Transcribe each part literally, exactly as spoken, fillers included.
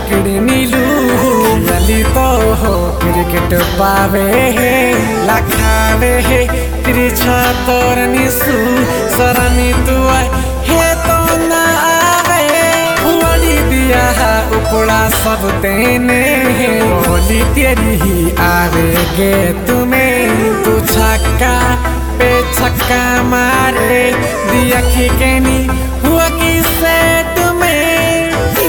लकड़ी नीलू गली तो हो क्रिकेट पावे है लखावे है तिरछा तोर निसू सरनी तू है तो ना आवे हुआड़ी दिया उपड़ा सब तेने बोली तेरी ही आवेगे तुम्हें तू छक्का पे छक्का मारे दिया खिकेनी हुआ किसे तुम्हें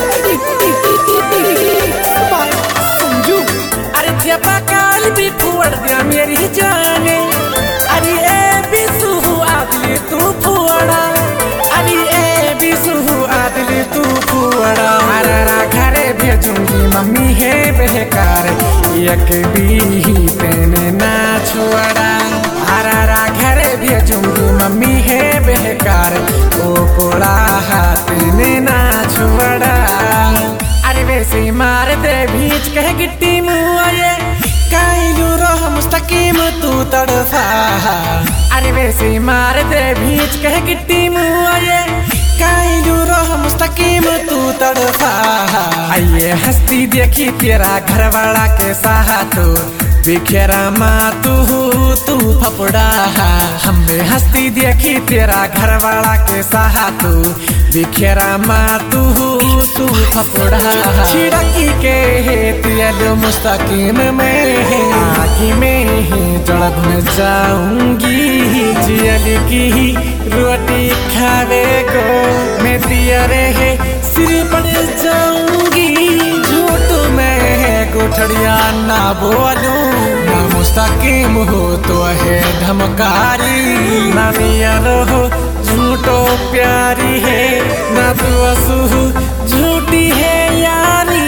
समझू अरे जबा काल भी फुड़ दिया मेरी जाने अरे ए भी सुहु आदली तू फुड़ा अरे ए भी सुहु आदली तू फुड़ा हरारा घरे भेजूंगी मम्मी है बेकार एक भी तेने ना छोड़ा हरारा घरे भेजूंगी मम्मी है बेकार ओ कोड़ा तेने ना छोड़ा अरे वैसे मार दे भीच कह गिट्टी मुआ ये काइलू रह मुस्तकीम तू तड़फा अरे वैसे मार दे भीच कह गिट्टी मुआ ये काइलू रह मुस्तकीम तू तड़फा आइए हस्ती देखी तेरा घरवाला के साहा तो बिखेरा माँ तू तू फपड़ा हमने हस्ती देखी तेरा घरवाला के साहा तू बिखेरा माँ तू तू फपड़ा छिड़की के तेलो मुस्तकीम में आगी में जड़ में जाऊंगी जियली की रोटी खावे को मैं तियरे है सिर पड़ जाऊंगी झूठ में गोठड़िया ना बोलूं ना मुस्तकीम हो तो है धमकारी ना मियार हो झूठो प्यारी है ना तू असू झूठी है यारी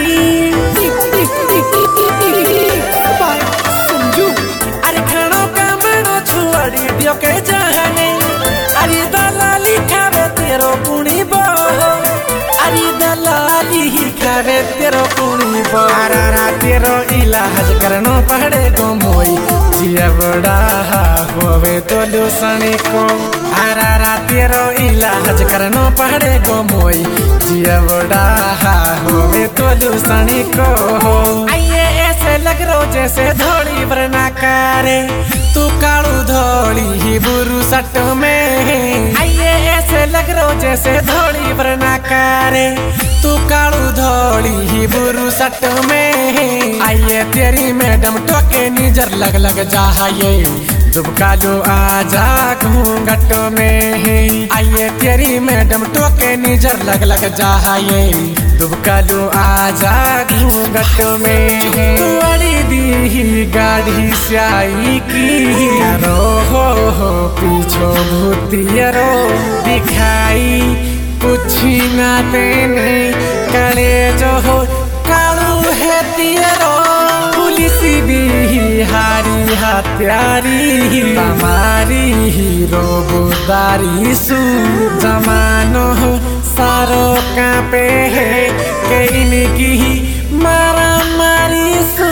समझू अरे खानो का मनो छुआड़ी दियो के जाने अरे दलाली खावे तेरो पुणी बो अरे दलाली खावे तेरो पुणी बो अरारा तेरो इलाज करनो पड़े गो मोई जिया बड़ा होवे तो लुसनी को अरारा तेरो इलाज करनो पड़े गो मोई जिया बड़ा होवे तो लुसनी को आइए ऐसे लग रो जैसे धोड़ी वरना करे तू कालू धोड़ी ही बुरु सट में आइए ऐसे लग रो जैसे धोड़ी वरना करे तू कालू धोड़ी ही बुरु सट में आइए तेरी मैडम टोके निजर लग लग जाइए दुबका लो आजा घूंघट में आइए तेरी मैडम टोके निजर लग लग जाइए दुबका लो आजा घूंघट में तुअड़ी दी गाड़ी स्याई की रो हो हो पीछो भूतियरो दिखाई कुछ ना देने कले जो हो कालू है तियरो पुलिस भी हारी हत्यारी हमारी हीरो बुदारी सू जमानो सारो कांपे है के इनकी ही मारा मारी सू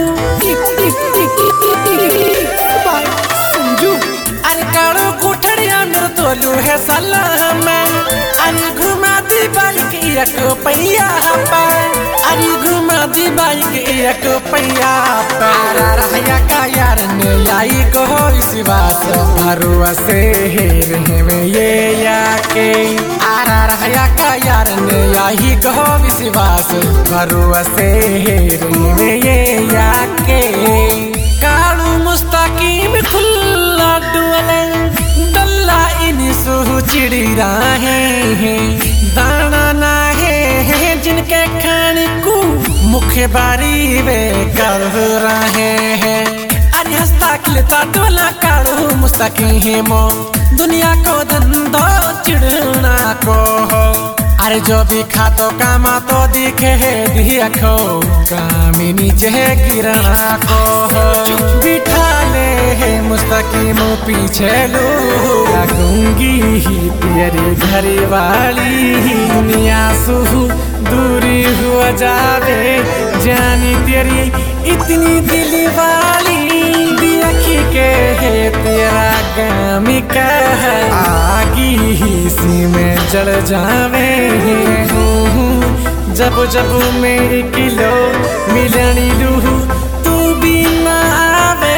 समझू अरे कालू कुठड़िया मेरे तोलू है सलाम अरे घुमा दी बाइक एक पहिया पर अरे घुमा दी बाइक एक पहिया पर रहया का यार ने लाई को इस बात भरुआ से रहे में ये याके आरा रहया का यार ने लाई को इस बात भरुआ से रहे में ये याके कालू मुस्तकीम खुल्ला डुअले दल्ला इन सुहु चिड़ी राहे दाना ना है जिनके खाने को मुख्य बारी वे कर रहे हैं अरे हंसता खिलता डोला कालू मुस्तकीम दुनिया को धंधो चिड़ना को अरे जो भी खातो कामा तो दिखे है दिया खो कामिनी चहे गिरना को बिठा ले है मुस्तकीम पीछे लो लगूंगी ही तेरे घर वाली दुनिया सुहु दूरी हुआ जावे जानी तेरी इतनी दिल वाली दिखी के है तेरा गामी का आगी ही सी में जड़ जावे जब जब मेरी किलो मिलनी लूह तू भी ना आवे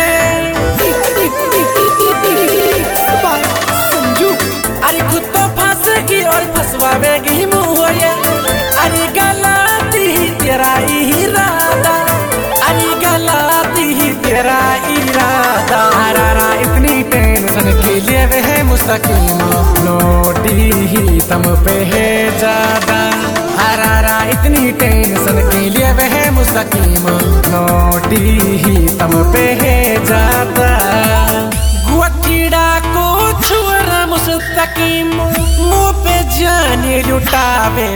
समझू अरे खुद तो फंसेगी और फंसवावेगी मुँह अरे गलती ही तेरा इरादा अरे गलती ही तेरा इरादा हरारा इतनी टेंशन के लिए वह मुस्तकीम नोटी ही तम पे है ज्यादा हरारा इतनी टेंशन के लिए वह मुस्तकीम नोटी ही तम पे है ज्यादा गुआकीड़ा को छुरा मुस्तकीम मुँह पे जाने लुटावे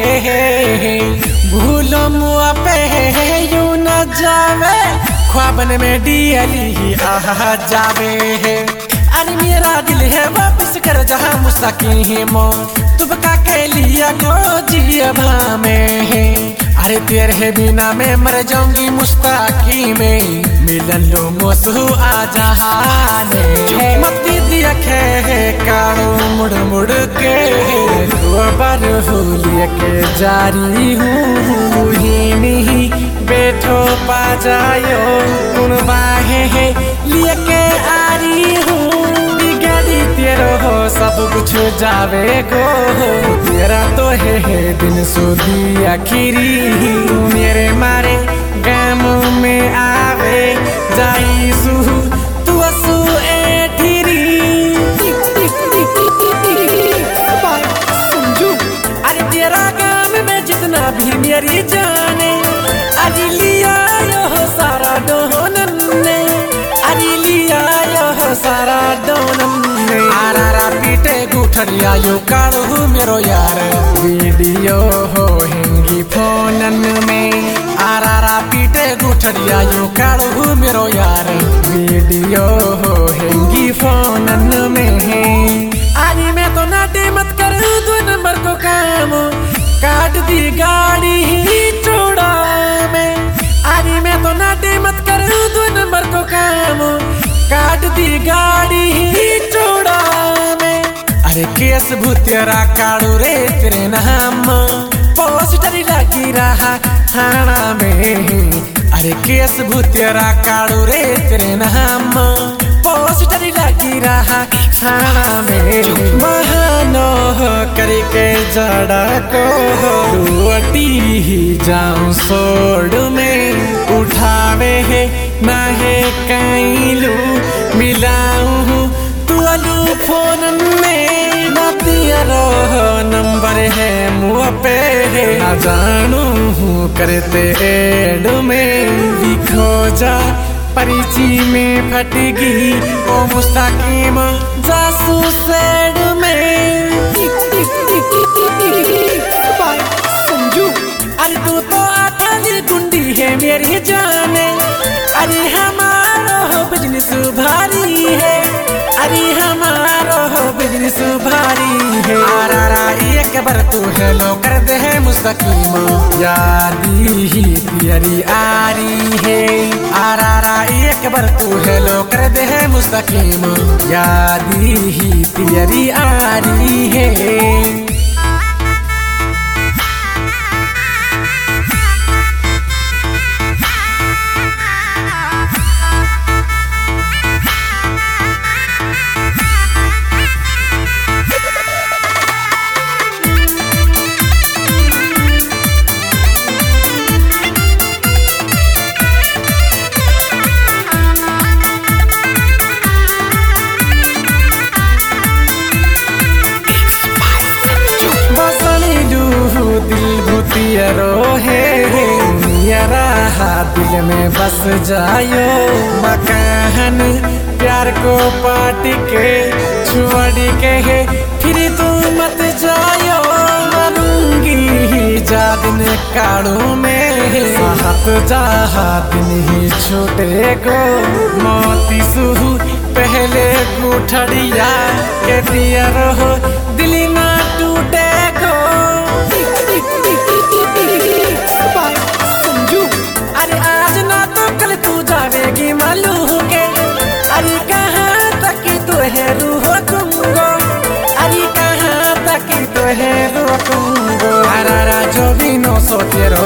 भूलो मुँह पे यू न जावे ख्वाबन में डियली आ जावे अरे मेरा दिल है वापस कर जहाँ मुस्तकीम तुबका के लिया को जिया में है अरे तेरे बिना मैं मर जाऊंगी मुस्तकीम में मिलन लो मोसू आ जहाने मती दिया खे काड़ो मुड़ मुड़ के बार होलिया के जारी हूँ ही नहीं बैठो पा जायो कुन बाहे है लिया के आरी हूँ बिगाड़ी तेरो हो सब कुछ जावे गो तेरा तो है, है दिन सुधी आखिरी मेरे मारे गम में आवे जाई सू तू असू ए ठीरी समझू अरे तेरा गम में जितना भी मेरी जाने अरे लिया यो सारा डोनन ने अरे लिया यो सारा डोनन ने आरारा पीटे गुठरिया यो काढ़ू मेरो यार वीडियो हो हिंगी फोनन में आरारा पीटे गुठरिया यो काढ़ू मेरो यार वीडियो हो हिंगी फोनन में अरे मैं तो नाटे मत कर दो नंबर को काम काट दी गाड़ी ही चौड़ा में अरे मैं तो नाटे मत कर दो नंबर को काम काट दी गाड़ी ही चौड़ा में अरे केस भूतेरा काड़ू रे तेरे नाम पोस्टर लगी रहा थाना में अरे केस भूतेरा काड़ू रे तेरे नाम पोस्टर लगी रहा थाना में महानो करके जड़ा को रोटी ही जाऊं सोड़ में उठावे है माहे कैलू मिलाऊं तू अलू फोन में नतियरो नंबर है मुँह पे है ना जानू करते एड में लिखो जा परिची में फटगी ओ मुस्तकीम जासूस सेड में समझू अरे तू तो अठाली गुंडी है मेरी जाने अरे हमारा बिजनेस भारी है अरे हमारा बिजनेस भारी है आरारा एक बार तू हेलो कर दे है मुस्तकीम यादी ही तेरी आरी है आरारा एक बार तू हेलो कर दे है मुस्तकीम यादी ही तेरी आरी है रो है यारा दिल में बस जायो मकान प्यार को पाट के छोड़ के फिर तू मत जायो मरूंगी जा दिन काड़ू में साहत जा दिन ही छूटे को मोती सुहू पहले गुठड़िया के दिया रहो दिल ना टूटे को समझू अरे आज ना तो कल तू जावेगी मालूम के अरे कहाँ तक तो है रूह तुमको अरे कहाँ तक तो है रूह तुमको अरारा जो भी नो सो तेरो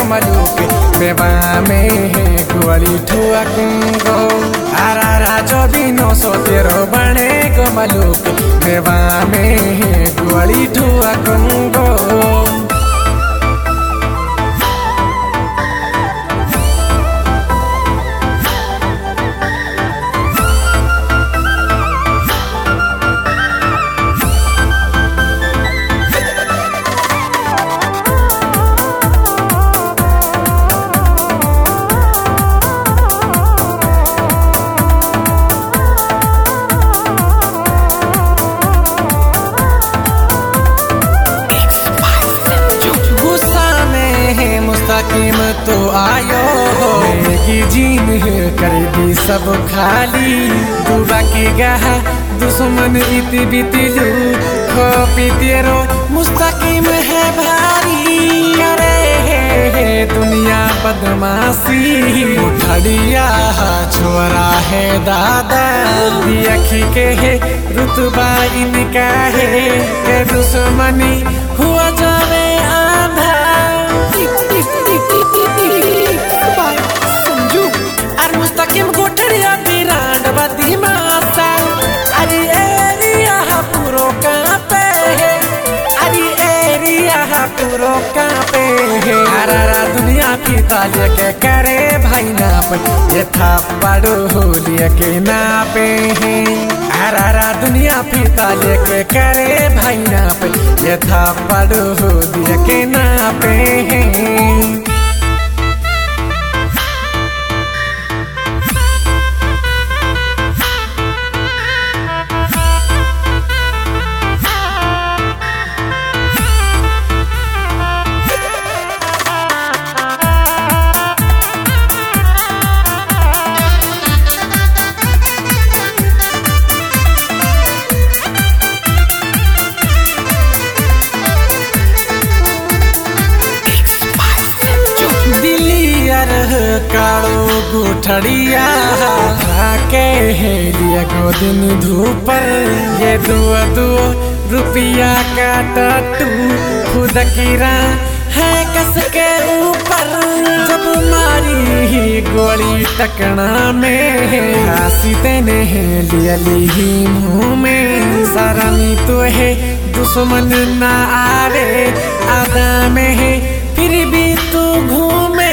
कमलू के बेवा में है गोली ठुआ कुंगो आरा राजो बिनो सो तेरो बने कमलू के बेवा में है गोली ठुआ कुंगो मुस्तकीम तो आयो हो की जीन कर दी सब खाली दुबा की गहा दुश्मन इति बितिलू खो पी तेरो मुस्तकीम है भारी करे है दुनिया बदमाशी उठड़िया छोरा है दादा अखी के है रुतबा इनका है के दुश्मनी हुआ जावे आंधा मुस्तकीम गोटरिया बिरांड बदी मासा अरे एरिया पूरो कांपे है अरे एरिया पूरो कांपे है हरारा दुनिया फीता लेके करे भाई ना पे ये था पड़ो होलिया के नापे है हरारा दुनिया फीता लेके करे भाई ना पे ये था पड़ो होलिया के नापे है काड़ो गुठड़िया के है लिया गो दिन धूपर ये दुआ दुआ रुपया का टट्टू खुद कीरा है कस के ऊपर जब मारी ही गोली टकना में हंसी तेने है लिया ली मुँह में सरानी तो है दुश्मन ना आवे आदा में है फिर भी तू घूमे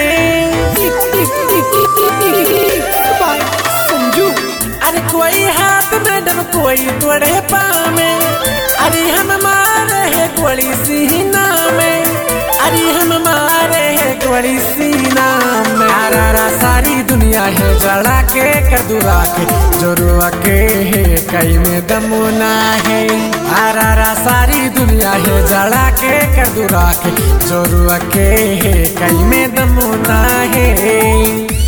समझू अरे कोई हाथ में डब कोई तोड़े पामे अरे हम मारे है गोली सीना में अरे हम मारे है गोली सीना में आरा सारी दुनिया है जड़ा के कदुरा के जोरुआ के है कई में दमुना है आरा सारी दुनिया है जड़ा के कदुरा के जोरुआ के है कई में दमुना है।